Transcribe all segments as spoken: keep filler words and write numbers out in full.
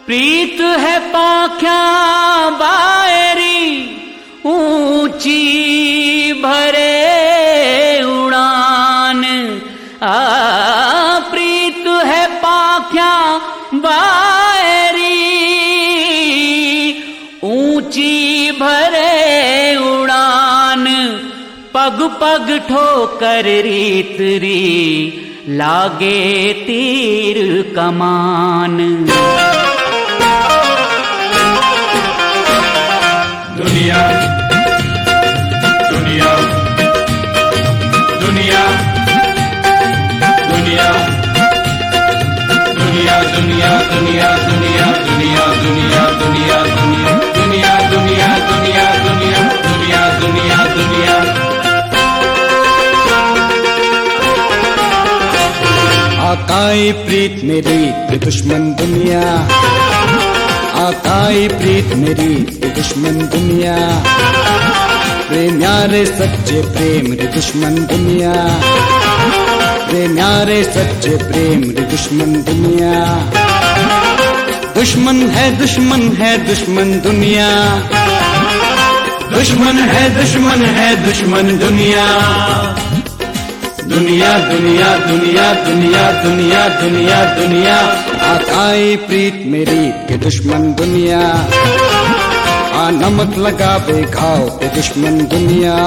प्रीत है पाख्या बायरी ऊंची भरे उड़ान। आ प्रीत है पाख्या बायरी ऊंची भरे उड़ान। पग पग ठोकर रीत री लागे तीर कमान। दुनिया दुनिया दुनिया दुनिया दुनिया दुनिया दुनिया दुनिया दुनिया दुनिया दुनिया दुनिया दुनिया दुनिया दुनिया दुनिया दुनिया दुनिया आकाई प्रीत मेरी के दुश्मन दुनिया। आकाई प्रीत मेरी के दुश्मन दुनिया। प्रेम यारे सच्चे प्रेम रे दुश्मन दुनिया। प्रेम यारे सच्चे प्रेम रे दुश्मन दुनिया। दुश्मन है दुश्मन है दुश्मन दुनिया। दुश्मन है दुश्मन है दुश्मन दुनिया। दुनिया दुनिया दुनिया दुनिया दुनिया दुनिया दुनिया आकाई प्रीत मेरी के दुश्मन दुनिया। आ नमक लगा बे खाओ के दुश्मन दुनिया।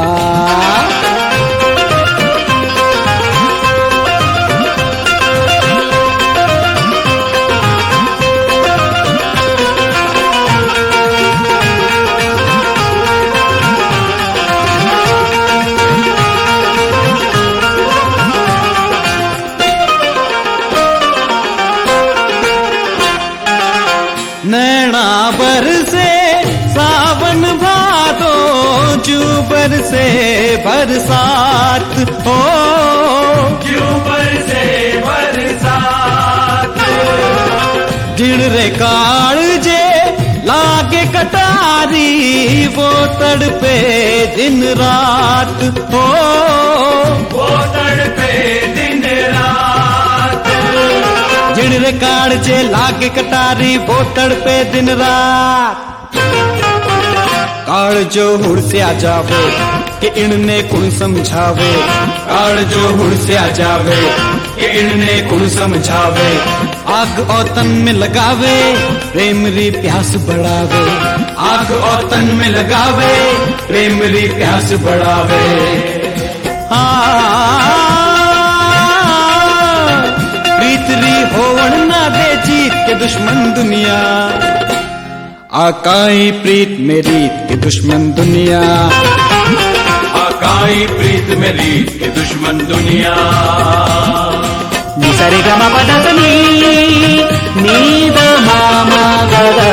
नैना बरसे सावन भादो जू बरसे बरसात हो। क्यों बरसे बरसात गिण रे कालजे लागे कटारी वो तड़पे दिन रात हो। वो तड़पे दिन रात जिण रे कालजे लागे कटारी वो तड़पे दिन रात। काल जो हुड़ से आ जावे कि इनने कुण समझावे। काल जो हुड़ से आ जावे कि इनने कुण समझावे। आग और तन में लगावे प्रेम री प्यास बढ़ावे। आग और तन में लगावे प्रेम री प्यास बढ़ावे। प्रीत री होवण ना दे जीत के दुश्मन दुनिया। आकाई प्रीत मेरी के दुश्मन दुनिया। आकाई प्रीत मेरी के दुश्मन दुनिया। निसरे ग म पद नी नी द म म ग ग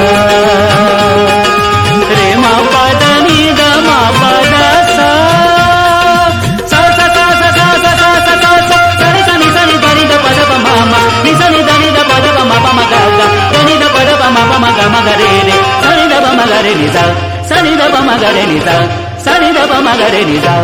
रे म पद नी द म पद सा सा सा सा सा सा सा सा सा सा सा सा रे सा नि सा नि द नि द पद प म म नि सा नि द नि द पद प म प म ग ग द नि द पद प म प म ग म ग रे रे सा नि द प म ग रे नि सा सा नि द प म ग रे नि सा सा नि द प म ग रे नि सा।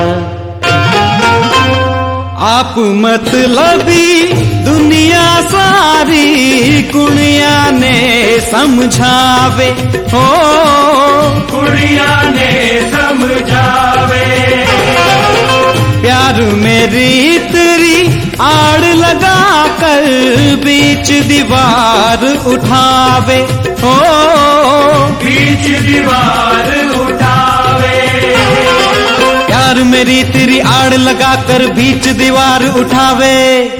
आप मतलबी दुनिया सारी कुड़िया ने समझावे हो। कुड़िया ने समझावे प्यार मेरी तेरी आड़ लगा कर बीच दीवार उठावे हो। बीच दीवार उठावे प्यार मेरी तेरी आड़ लगा कर बीच दीवार उठावे।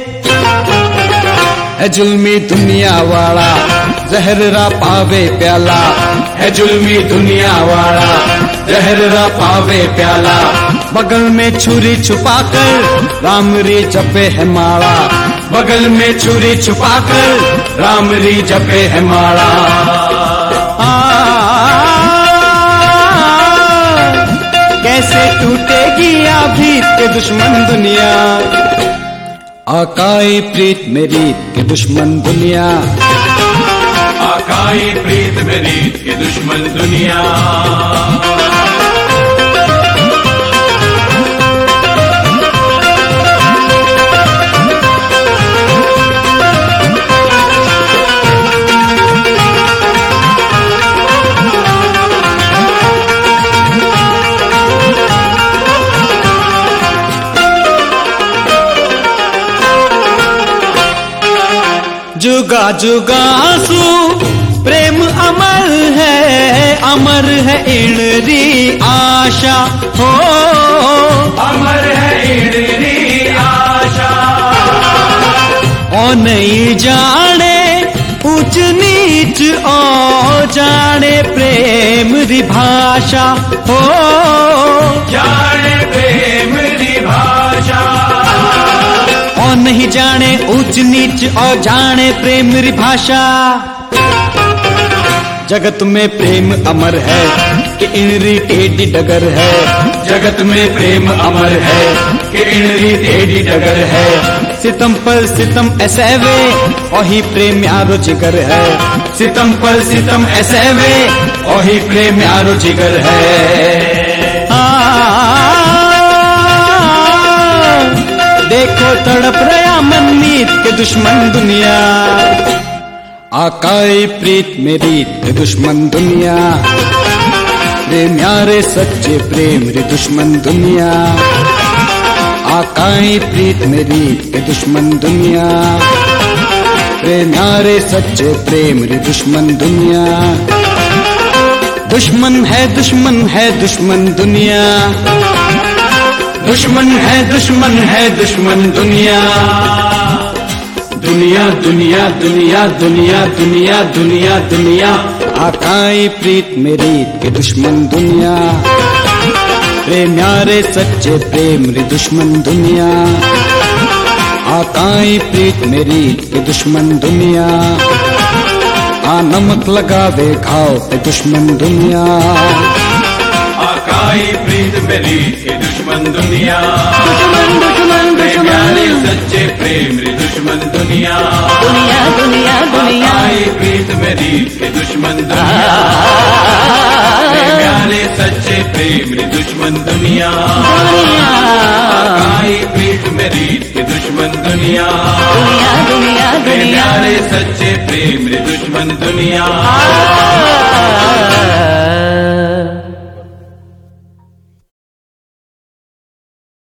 है जुल्मी दुनिया वाला जहर रा पावे प्याला। है जुल्मी दुनिया वाला जहर रा पावे प्याला। बगल में छुरी छुपा कर राम री जपे है माला। बगल में छुरी छुपा कर राम री जपे है माला। कैसे टूटेगी आभीत के दुश्मन दुनिया। आकाई प्रीत मेरी के दुश्मन दुनिया। आकाई प्रीत मेरी के दुश्मन दुनिया। जुगा जुगासु प्रेम अमर है, अमर है इणरी आशा हो, अमर है इणरी आशा। ओ नहीं जाने ऊंच नीच, ओ जाने प्रेम री भाषा हो, जाने प्रेम री भाषा। ओ नहीं जाने ऊंच नीच, ओ जाने प्रेम री भाषा। जगत में प्रेम अमर है कि इणरी टेढ़ी डगर है, जगत में प्रेम अमर है कि इणरी टेढ़ी डगर है। सितम पर सितम ऐसे वे ओही प्रेम यारो जिगर है, सितम पर सितम ऐसे वे ओही प्रेम यारो जिगर है। आ, देखो तड़प रहा मन मीत के दुश्मन दुनिया, आकाई प्रीत मेरी रे दुश्मन दुनिया, प्रेम यारे सच्चे प्रेम रे दुश्मन दुनिया, आकाई प्रीत मेरी रे दुश्मन दुनिया, प्रेम यारे सच्चे प्रेम रे दुश्मन दुनिया। दुश्मन है दुश्मन है दुश्मन दुनिया, दुश्मन है दुश्मन है दुश्मन दुनिया। दुनिया दुनिया दुनिया दुनिया दुनिया दुनिया दुनिया, आकाई प्रीत मेरी के दुश्मन दुनिया, प्रेम यारे सच्चे प्रेम रे दुश्मन दुनिया, आकाई प्रीत मेरी के दुश्मन दुनिया, आ नमक लगावे घाव पे दुश्मन दुनिया, आकाई प्रीत मेरी के दुश्मन दुनिया, दुश्मन दुश्मन प्रेम यारे दुश्मन सच्चे प्रेम रे दुश्मन दुनिया, दुनिया दुनिया दुनिया आकाई प्रीत मेरी के दुश्मन दुनिया, प्रेम यारे सच्चे प्रेम रे दुश्मन दुनिया, आकाई प्रीत मेरी के दुश्मन दुनिया, दुनिया दुनिया प्रेम दुनिया यारे सच्चे प्रेम रे दुश्मन दुनिया।